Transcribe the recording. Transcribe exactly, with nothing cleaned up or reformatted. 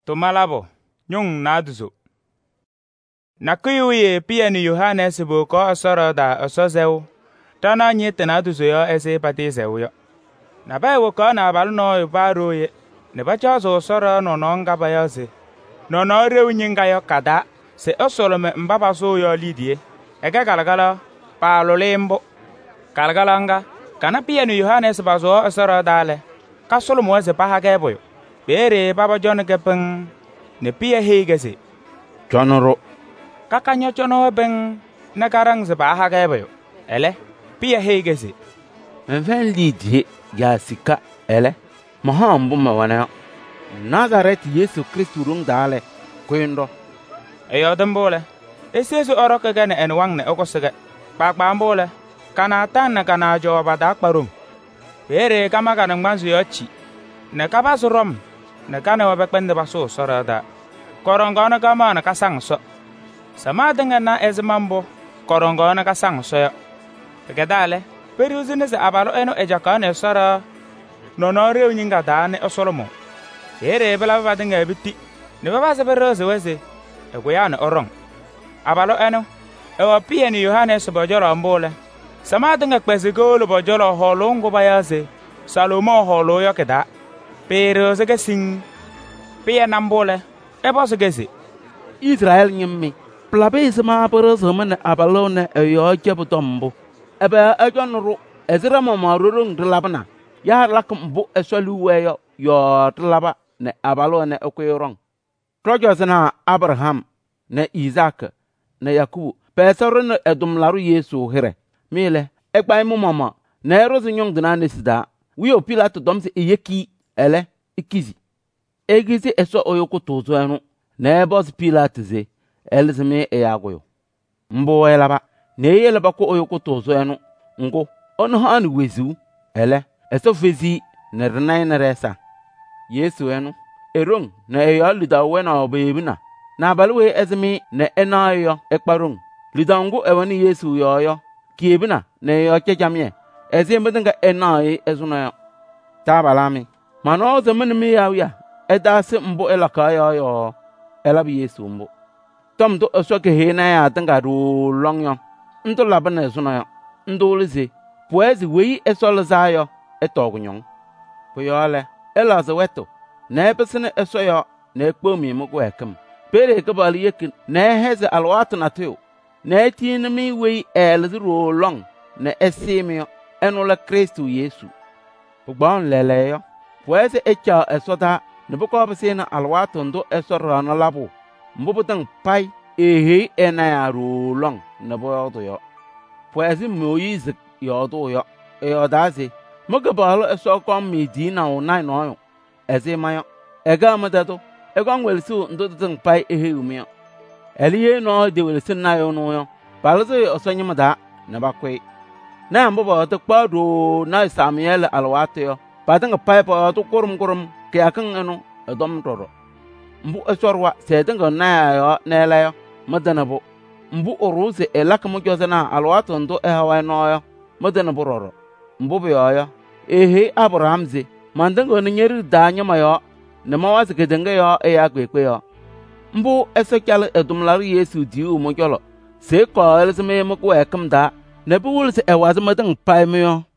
To malabo nyung naduzo na kuyuye pia ni Yohanes bo ko osoro da osozew tana nyete naduzo yo ese patizew yo na bawo ko na balu no baro ye ne bacha zo osoro no no ngaba yo ze no no rewnyinga yo kada se osolo me mbaba so yo lidie ega galagala pa lo lembo galgalanga kana pia ni Yohanes bazo osoro dale ka solo mo ze pa hagebo yo bere baba jon gepeng ne pia hegese chonoro kaka nyo chono beng na karang ze ba hagebo yo ele pia hegese enfen lidie ya sika ele mahambu mawana Nazareth Yesu Kristu rung dale kwendo eyo dembole esesu oroke gane en wangne okosege pakpa mbole kana tan na kana jo bada kparum bere kama kana ngbanzu yo chi ne kabasurom ne kana wa bekpende baso sorada korongona kama na kasangso sama dengan na ezmambo korongona kasangso yo kedale peruzine se abalo eno ejakane sora nonore unyinga dane osolomo ere bela badenga biti ne baba se beroze wese eguyane orong abalo eno ewa pia ni Yohanes bojoro mbole sama dengan kpezigolo bojoro holongo bayaze Salomo holo yo keda pero se gesing pia nambole ebo se gesi Israel nyimmi plabe sama peroze men abalo ne yo chebutombo ebe ejonru ezira momarurung dilabana ya lakumbu esolu weyo yo dilaba ne abalo ne okuyurong trojo sana Abraham ne Isaac ne Yakubu pesoro ne edumlaru Yesu hire mile ekpai mu mama ne rozu nyong dina ne sida wiyo Pilato domse eyeki ele ikizi egizi eso oyoko tozo enu ne boss Pilato ze elzeme eyagoyo mbo elaba ne yelaba ko oyoko tozo enu ngo ono han wezu ele eso fezi ne renai ne resa Yesu enu erong na eyo lida wena obebina na balwe ezmi ne enayo ekparung lidangu ewani Yesu yoyo kiebina ne yo chechamye ezembedenga enai ezuna tabalami mano zemen mi yawya edase mbo elaka yo yo elabi Yesu mbo tom do osoke hena ya tanga ru longyo ndo labana ezuna yo ndo lize poezi wi esolazayo etogunyon poyole elaze weto ne pesene esoyo ne kpomi mugo ekem pere ke bali yek ne heze alwat na teo ne tin mi wi elze ru long ne esimio enula Kristu Yesu pugbon leleyo poezi echa esota ne boko besena alwat ndo esora na labo mbubutang pai ehe enaya ru long ne boyo yo poezi Moise yodo yo eodaze mugabalo esokom medina onai no ezemayo ega madato egon welsu ndodotang pai ehe umio eliye no de welsu na yo no yo balzo osonyi mada na bakwe na mbobo to kpado na Samuel alwate yo badanga pai pa to korum korum ke akan eno edom toro mbu esorwa sedanga na yo nele yo madana bo mbu oruse elaka mo jozana alwato ndo ehawa no yo madana bororo mbu be yo ehe Abraham ze mandanga nyeri danya mayo ne mawase kedenge yo e yagbekpe yo mbu esokyal edumlar Yesu di umojolo se ko elseme mo ko ekamda ne buwul se ewaze madang paime yo